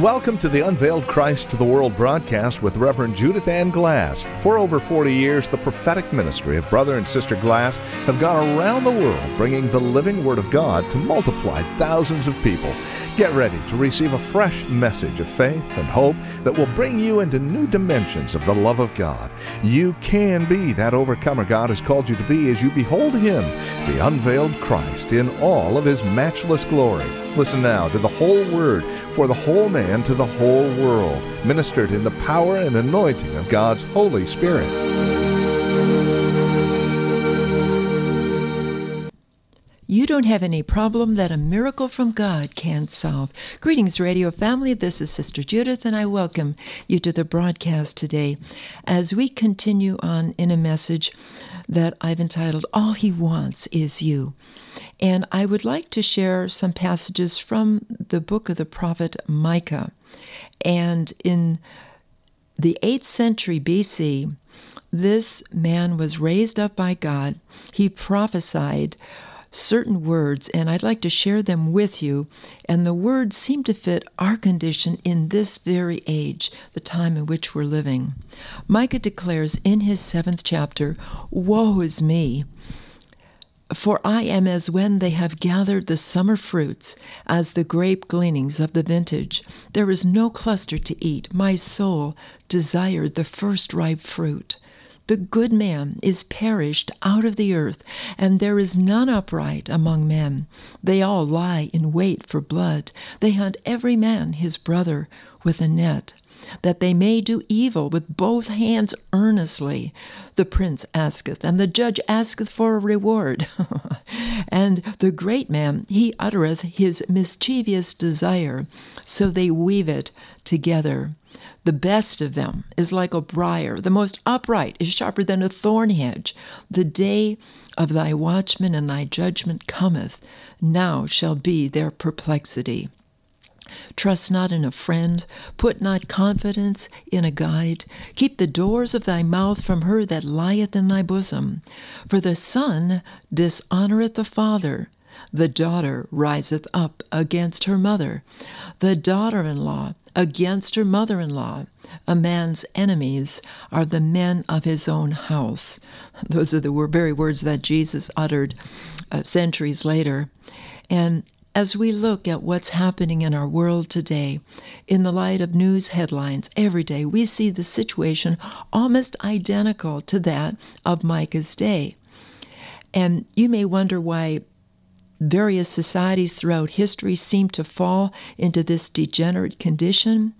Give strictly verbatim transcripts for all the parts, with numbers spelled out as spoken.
Welcome to the Unveiled Christ to the World broadcast with Reverend Judith Ann Glass. For over forty years, the prophetic ministry of Brother and Sister Glass have gone around the world bringing the living Word of God to multiply thousands of people. Get ready to receive a fresh message of faith and hope that will bring you into new dimensions of the love of God. You can be that overcomer God has called you to be as you behold Him, the unveiled Christ, in all of His matchless glory. Listen now to the whole Word for the whole man to the whole world, ministered in the power and anointing of God's Holy Spirit. You don't have any problem that a miracle from God can't solve. Greetings, radio family. This is Sister Judith, and I welcome you to the broadcast today as we continue on in a message that I've entitled, All He Wants Is You. And I would like to share some passages from the book of the prophet Micah. And in the eighth century B C, this man was raised up by God. He prophesied certain words, and I'd like to share them with you. And the words seem to fit our condition in this very age, the time in which we're living. Micah declares in his seventh chapter, Woe is me! For I am as when they have gathered the summer fruits, as the grape gleanings of the vintage. There is no cluster to eat. My soul desired the first ripe fruit. The good man is perished out of the earth, and there is none upright among men. They all lie in wait for blood. They hunt every man his brother with a net, that they may do evil with both hands earnestly. The prince asketh, and the judge asketh for a reward. And the great man, he uttereth his mischievous desire, so they weave it together. The best of them is like a briar. The most upright is sharper than a thorn hedge. The day of thy watchman and thy judgment cometh. Now shall be their perplexity. Trust not in a friend, put not confidence in a guide. Keep the doors of thy mouth from her that lieth in thy bosom. For the son dishonoureth the father, the daughter riseth up against her mother, the daughter-in-law against her mother-in-law. A man's enemies are the men of his own house. Those are the very words that Jesus uttered uh, centuries later. And as we look at what's happening in our world today, in the light of news headlines every day, we see the situation almost identical to that of Micah's day. And you may wonder why various societies throughout history seem to fall into this degenerate condition.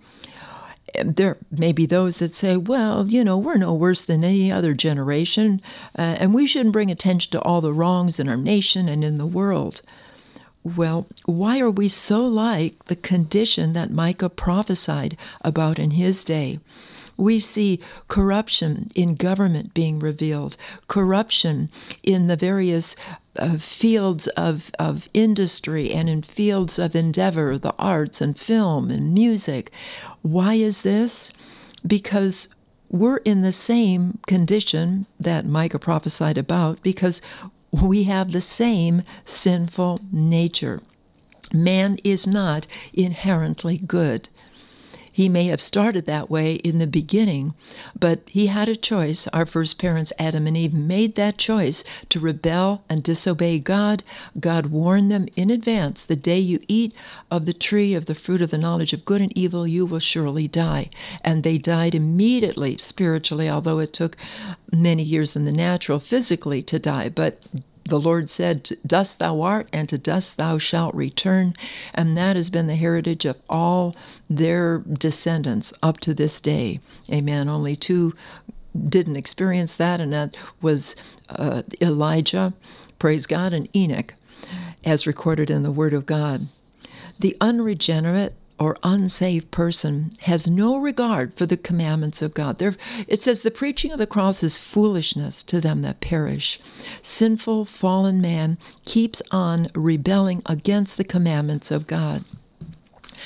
There may be those that say, well, you know, we're no worse than any other generation, uh, and we shouldn't bring attention to all the wrongs in our nation and in the world. Well, why are we so like the condition that Micah prophesied about in his day? We see corruption in government being revealed, corruption in the various uh, fields of, of industry and in fields of endeavor, the arts and film and music. Why is this? Because we're in the same condition that Micah prophesied about, because we have the same sinful nature. Man is not inherently good. He may have started that way in the beginning, but he had a choice. Our first parents, Adam and Eve, made that choice to rebel and disobey God. God warned them in advance, the day you eat of the tree of the fruit of the knowledge of good and evil, you will surely die. And they died immediately spiritually, although it took many years in the natural physically to die. But the Lord said, dust thou art, and to dust thou shalt return. And that has been the heritage of all their descendants up to this day. Amen. Only two didn't experience that, and that was uh, Elijah, praise God, and Enoch, as recorded in the Word of God. The unregenerate or unsaved person has no regard for the commandments of God. There, it says the preaching of the cross is foolishness to them that perish. Sinful, fallen man keeps on rebelling against the commandments of God.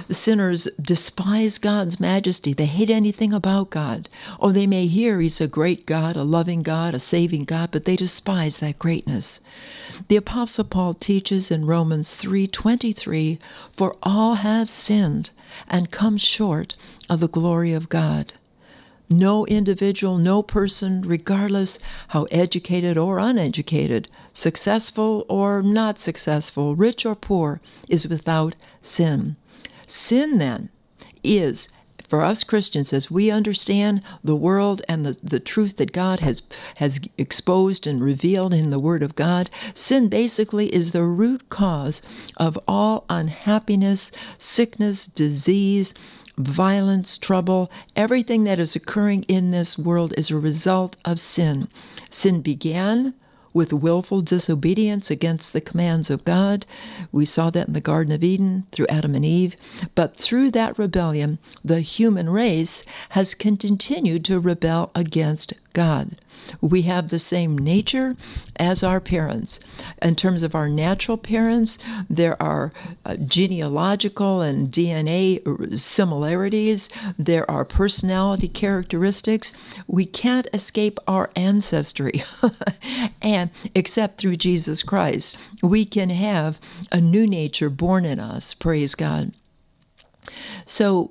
sinners despise God's majesty. They hate anything about God. Or they may hear He's a great God, a loving God, a saving God, but they despise that greatness. The Apostle Paul teaches in Romans three twenty-three, "For all have sinned and come short of the glory of God." No individual, no person, regardless how educated or uneducated, successful or not successful, rich or poor, is without sin. Sin, then, is, for us Christians, as we understand the world and the, the truth that God has, has exposed and revealed in the Word of God, sin basically is the root cause of all unhappiness, sickness, disease, violence, trouble. Everything that is occurring in this world is a result of sin. Sin began with willful disobedience against the commands of God. We saw that in the Garden of Eden through Adam and Eve. But through that rebellion, the human race has continued to rebel against God. We have the same nature as our parents. In terms of our natural parents, there are uh, genealogical and D N A similarities. There are personality characteristics. We can't escape our ancestry, and except through Jesus Christ, we can have a new nature born in us. Praise God. So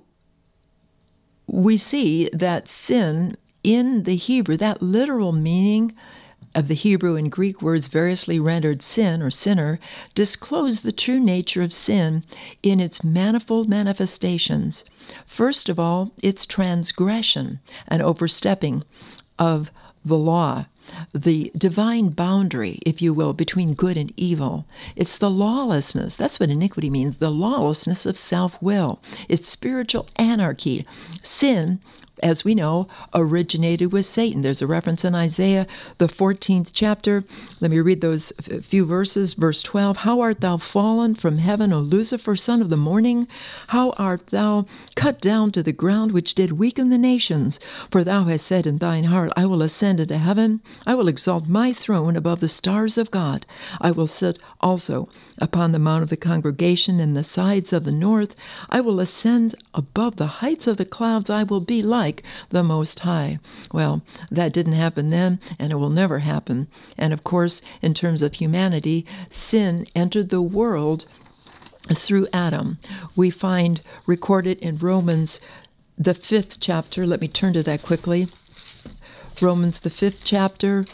we see that sin in the Hebrew, that literal meaning of the Hebrew and Greek words variously rendered sin or sinner, disclose the true nature of sin in its manifold manifestations. First of all, its transgression and overstepping of the law, the divine boundary, if you will, between good and evil. It's the lawlessness. That's what iniquity means, the lawlessness of self-will. It's spiritual anarchy. Sin, as we know, originated with Satan. There's a reference in Isaiah, the fourteenth chapter. Let me read those few verses. Verse twelve, "How art thou fallen from heaven, O Lucifer, son of the morning? How art thou cut down to the ground, which did weaken the nations? For thou hast said in thine heart, I will ascend into heaven. I will exalt my throne above the stars of God. I will sit also upon the mount of the congregation in the sides of the north. I will ascend above the heights of the clouds. I will be like the Most High." Well, that didn't happen then, and it will never happen. And of course, in terms of humanity, sin entered the world through Adam. We find recorded in Romans, the fifth chapter. Let me turn to that quickly. Romans, the fifth chapter,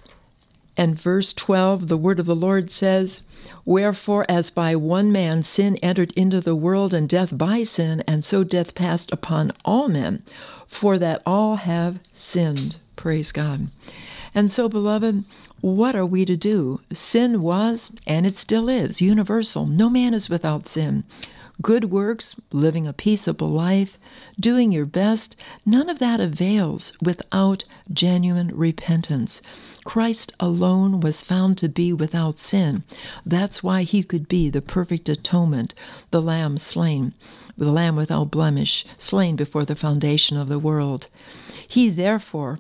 and verse twelve, the word of the Lord says, "Wherefore, as by one man sin entered into the world, and death by sin, and so death passed upon all men, for that all have sinned." Praise God. And so, beloved, what are we to do? Sin was, and it still is, universal. No man is without sin. Good works, living a peaceable life, doing your best, none of that avails without genuine repentance. Christ alone was found to be without sin. That's why he could be the perfect atonement, the lamb slain, the lamb without blemish, slain before the foundation of the world. He, therefore,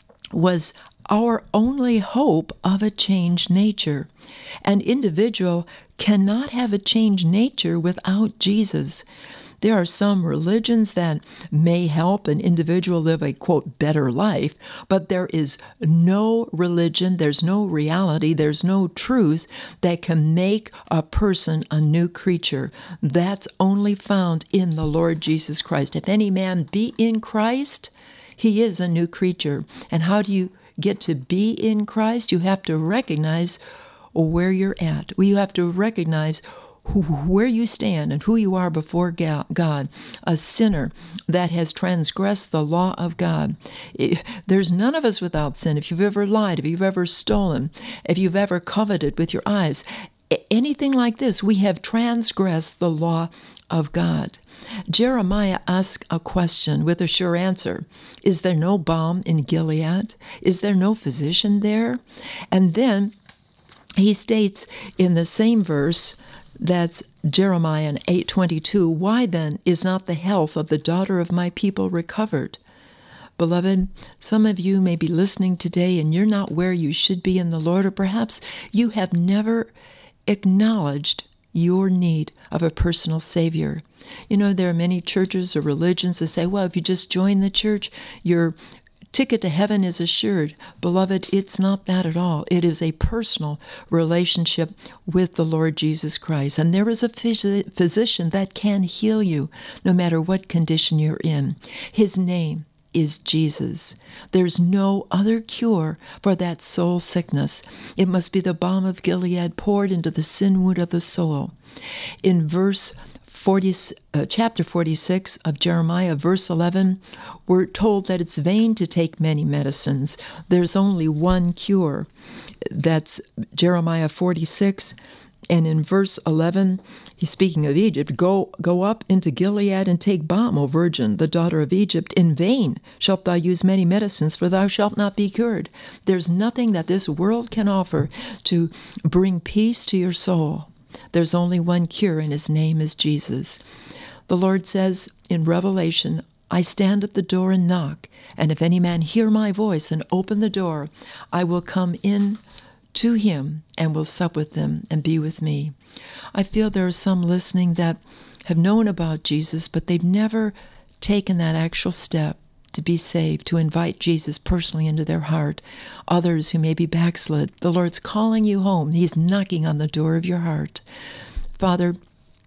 was our only hope of a changed nature. An individual cannot have a changed nature without Jesus. There are some religions that may help an individual live a, quote, better life, but there is no religion, there's no reality, there's no truth that can make a person a new creature. That's only found in the Lord Jesus Christ. If any man be in Christ, he is a new creature. And how do you get to be in Christ? You have to recognize where you're at. You have to recognize who, where you stand and who you are before God, a sinner that has transgressed the law of God. There's none of us without sin. If you've ever lied, if you've ever stolen, if you've ever coveted with your eyes, anything like this, we have transgressed the law of God. Jeremiah asked a question with a sure answer. Is there no balm in Gilead? Is there no physician there? And then he states in the same verse, that's Jeremiah eight twenty-two, "Why then is not the health of the daughter of my people recovered?" Beloved, some of you may be listening today and you're not where you should be in the Lord, or perhaps you have never acknowledged your need of a personal Savior. You know, there are many churches or religions that say, well, if you just join the church, your ticket to heaven is assured. Beloved, it's not that at all. It is a personal relationship with the Lord Jesus Christ. And there is a phys- physician that can heal you no matter what condition you're in. His name is Jesus. There's no other cure for that soul sickness. It must be the balm of Gilead poured into the sin wound of the soul. In verse forty, uh, chapter forty-six of Jeremiah, verse eleven, we're told that it's vain to take many medicines. There's only one cure. That's Jeremiah forty-six. And in verse eleven, he's speaking of Egypt, go, go up into Gilead and take balm, O virgin, the daughter of Egypt. In vain shalt thou use many medicines, for thou shalt not be cured. There's nothing that this world can offer to bring peace to your soul. There's only one cure, and his name is Jesus. The Lord says in Revelation, I stand at the door and knock, and if any man hear my voice and open the door, I will come in to him and will sup with them and be with me. I feel there are some listening that have known about Jesus, but they've never taken that actual step to be saved, to invite Jesus personally into their heart. Others who may be backslid, the Lord's calling you home. He's knocking on the door of your heart. Father,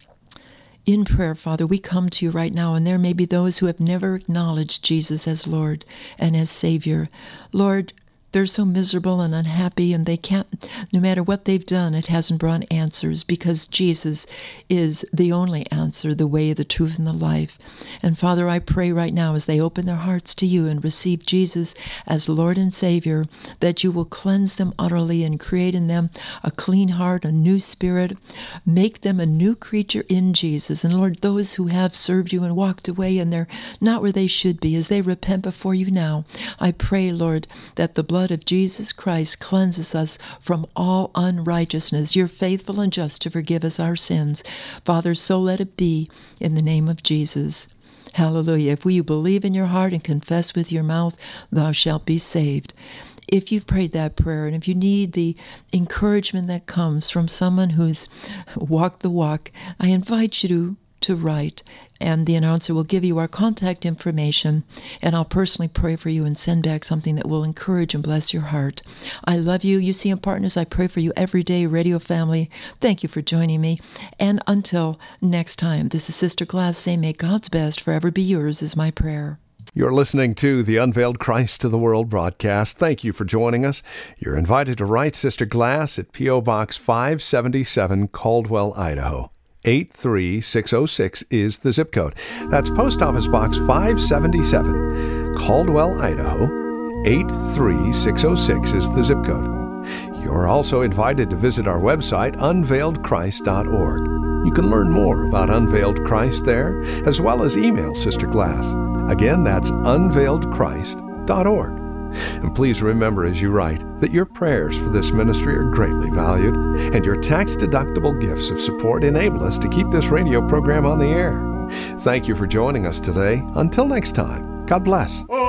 in prayer, Father, we come to you right now, and there may be those who have never acknowledged Jesus as Lord and as Savior. Lord, they're so miserable and unhappy, and they can't, no matter what they've done, it hasn't brought answers, because Jesus is the only answer, the way, the truth, and the life. And Father, I pray right now as they open their hearts to you and receive Jesus as Lord and Savior, that you will cleanse them utterly and create in them a clean heart, a new spirit, make them a new creature in Jesus. And Lord, those who have served you and walked away and they're not where they should be, as they repent before you now, I pray, Lord, that the blood of Jesus Christ cleanses us from all unrighteousness. You're faithful and just to forgive us our sins. Father, so let it be in the name of Jesus. Hallelujah. If you believe in your heart and confess with your mouth, thou shalt be saved. If you've prayed that prayer, and if you need the encouragement that comes from someone who's walked the walk, I invite you to to write, and the announcer will give you our contact information, and I'll personally pray for you and send back something that will encourage and bless your heart. I love you, U C M Partners. I pray for you every day, radio family. Thank you for joining me, and until next time, this is Sister Glass saying, may God's best forever be yours is my prayer. You're listening to the Unveiled Christ to the World broadcast. Thank you for joining us. You're invited to write Sister Glass at P O. Box five seventy-seven, Caldwell, Idaho. eight three six oh six is the zip code. That's Post Office Box five seventy-seven, Caldwell, Idaho. eight three six oh six is the zip code. You're also invited to visit our website, unveiled christ dot org. You can learn more about Unveiled Christ there, as well as email Sister Glass. Again, that's unveiled christ dot org. And please remember as you write that your prayers for this ministry are greatly valued, and your tax-deductible gifts of support enable us to keep this radio program on the air. Thank you for joining us today. Until next time, God bless.